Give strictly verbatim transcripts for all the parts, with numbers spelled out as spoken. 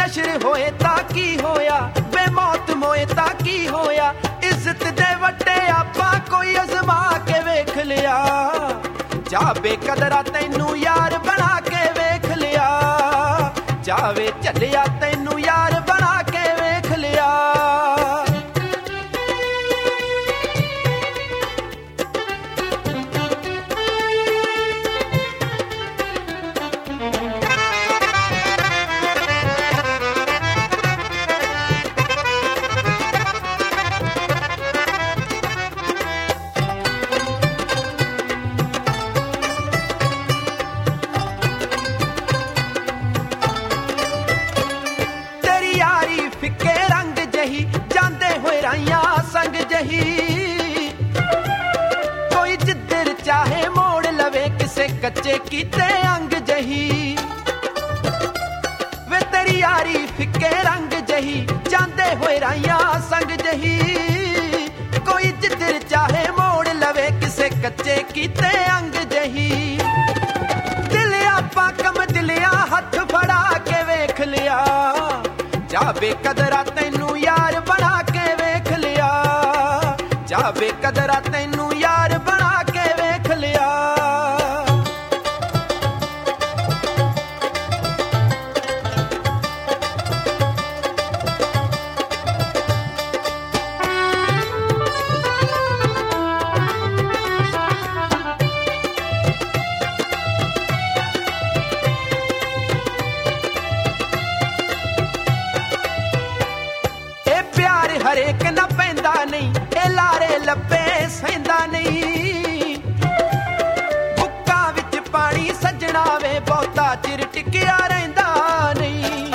ਨਸ਼ਰ ਹੋਏ ਤਾਂ ਕੀ ਹੋਇਆ, ਬੇਮੌਤ ਮੋਏ ਤਾਂ ਕੀ ਹੋਇਆ, ਇੱਜ਼ਤ ਦੇ ਵੱਟੇ ਆਪਾਂ ਕੋਈ ਅਜ਼ਮਾ ਕੇ ਵੇਖ ਲਿਆ। ਜਾ ਬੇਕਦਰਾ ਤੈਨੂੰ ਯਾਰ ਬਣਾ ਕੇ ਵੇਖ ਲਿਆ, ਜਾਵੇ ਝੱਲਿਆ ਤੈਨੂੰ ਯਾਰ ਬਣਾ ਕੇ ਵੇਖ ਲਿਆ। ਫਿੱਕੇ ਰੰਗ ਜਹੀ ਜਾਂਦੇ ਹੋਏ ਰਾਈਆਂ ਸੰਗ ਜਹੀ, ਕੋਈ ਜਿੱਧਰ ਚਾਹੇ ਮੋੜ ਲਵੇ ਕਿਸੇ ਕੱਚੇ ਕੀਤੇ ਅੰਗ ਜਹੀ। ਵੇ ਤੇਰੀ ਯਾਰੀ ਫਿੱਕੇ ਰੰਗ ਜਹੀ ਜਾਂਦੇ ਹੋਏ ਰਾਈਆਂ ਸੰਗ ਜਹੀ, ਕੋਈ ਜਿੱਧਰ ਚਾਹੇ ਮੋੜ ਲਵੇ ਕਿਸੇ ਕੱਚੇ ਕੀਤੇ ਅੰਗ ਜਹੀ। ਦਿਲ ਆਪਾਂ ਕਮ ਦਿਲਿਆ ਹੱਥ ਫੜਾ ਕੇ ਵੇਖ ਲਿਆ, ਜਾ ਬੇਕਦਰਾ ਤੈਨੂੰ ਯਾਰ ਬਣਾ ਕੇ ਵੇਖ ਲਿਆ, ਜਾ ਬੇਕਦਰਾ ਤੈਨੂੰ ਯਾਰ ਬਣਾ ਕੇ ਵੇਖ ਲਿਆ। ਹਰੇਕ ਨਾ ਪੈਂਦਾ ਨਹੀਂ, ਇਹ ਲਾਰੇ ਲੱਭੇ ਸਹਿੰਦਾ ਨਹੀਂ। ਬੁੱਕਾਂ ਵਿੱਚ ਪਾਣੀ ਸੱਜਣਾ ਵੇ ਬਹੁਤਾ ਚਿਰ ਟਿਕਿਆ ਰਹਿੰਦਾ ਨਹੀਂ।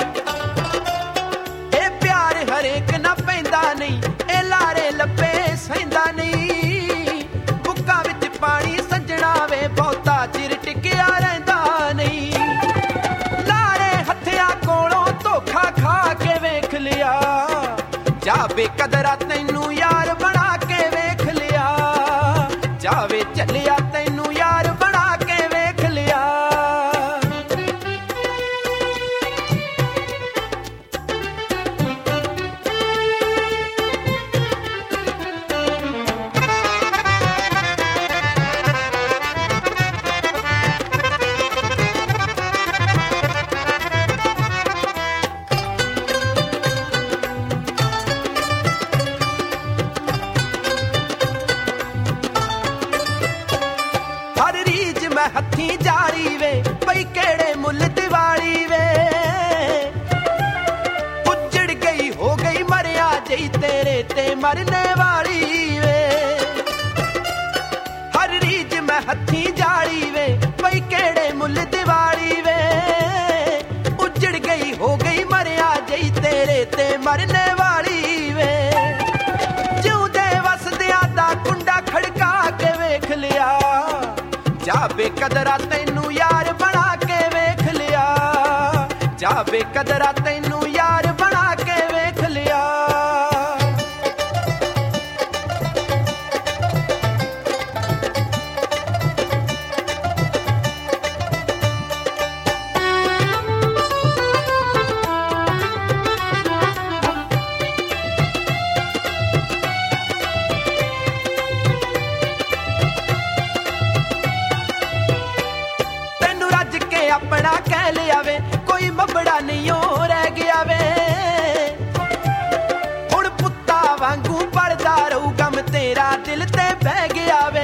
ਇਹ ਪਿਆਰ ਹਰੇਕ ਨਾ ਪੈਂਦਾ ਨਹੀਂ, ਇਹ ਲਾਰੇ ਲੱਭੇ ਸਹਿੰਦਾ ਨਹੀਂ। ਬੁੱਕਾਂ ਵਿੱਚ ਪਾਣੀ ਸੱਜਣਾ ਵੇ ਬਹੁਤਾ ਚਿਰ ਟਿਕਿਆ ਰਹਿੰਦਾ ਨਹੀਂ। ਲਾਰੇ ਹੱਥਿਆਂ ਕੋਲੋਂ ਧੋਖਾ ਖਾ ਕੇ ਵੇਖ ਲਿਆ, ਜਾ ਬੇਕਦਰਾ ਤੈਨੂੰ ਯਾਰ ਬਣਾ ਕੇ ਵੇਖ ਲਿਆ, ਜਾਵੇ ਝੱਲਿਆ ਤੈਨੂੰ ਯਾਰ ਬਣਾ ਕੇ ਵੇਖ ਲਿਆ। ਹੱਥੀਂ ਜਾਰੀ ਵੇ ਬਈ ਕਿਹੜੇ ਮੁੱਲ ਦੀਵਾਲੀ ਵੇ, ਉੱਜੜ ਗਈ ਹੋ ਗਈ ਮਰਿਆ ਜਈ ਤੇਰੇ ਤੇ ਮਰਨੇ ਵਾਲੀ ਵੇ। ਹਰ ਰੀਜ ਮੈਂ ਹੱਥੀਂ ਜਾਰੀ ਵੇ ਬਈ ਕਿਹੜੇ ਮੁੱਲ ਦੀਵਾਲੀ ਵੇ, ਉੱਜੜ ਗਈ ਹੋ ਗਈ ਮਰਿਆ ਜਈ ਤੇਰੇ ਤੇ ਮਰਨੇ ਵਾਲੀ ਵੇ। ਜਿਉਂਦੇ ਵਸਦਿਆਂ ਦਾ ਕੁੰਡਾ ਖੜਕਾ ਕੇ ਵੇਖ ਲਿਆ, ਜਾ ਬੇਕਦਰਾ ਤੈਨੂੰ ਯਾਰ ਬਣਾ ਕੇ ਵੇਖ ਲਿਆ, ਜਾ ਬੇਕਦਰਾ ਤੈਨੂੰ ਯਾਰ ਬਣਾ ਕੇ ਵੇਖ ਲਿਆ। ਆਪਣਾ ਕਹਿ ਲਿਆ ਵੇ ਕੋਈ ਮੱਬੜਾ ਨਹੀਂ ਹੋ ਰਹਿ ਗਿਆ ਵੇ, ਹੁਣ ਪੁੱਤਾਂ ਵਾਂਗੂ ਪੜਦਾ ਰਹੂ ਗਮ ਤੇਰਾ ਦਿਲ ਤੇ ਬਹਿ ਗਿਆ ਵੇ।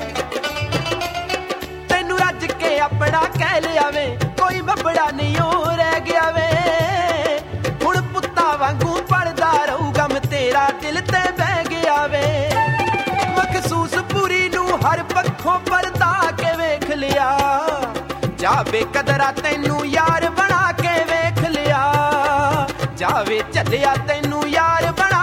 ਤੈਨੂੰ ਰੱਜ ਕੇ ਆਪਣਾ ਕਹਿ ਲਿਆ ਵੇ ਕੋਈ ਮੱਬੜਾ ਨਹੀਂ ਹੋ ਰਹਿ ਗਿਆ ਵੇ, ਹੁਣ ਪੁੱਤਾਂ ਵਾਂਗੂ ਪੜਦਾ ਰਹੂ ਗਮ ਤੇਰਾ ਦਿਲ ਤੇ ਬਹਿ ਗਿਆ ਵੇ। ਮਖਸੂਸ ਪੂਰੀ ਨੂੰ ਹਰ ਪੱਖੋਂ ਪਰਦਾ ਕੇ ਵੇਖ ਲਿਆ, ਜਾ ਬੇਕਦਰਾ ਤੈਨੂੰ ਯਾਰ ਬਣਾ ਕੇ ਵੇਖ ਲਿਆ, ਜਾਵੇ ਝੱਲਿਆ ਤੈਨੂੰ ਯਾਰ ਬਣਾ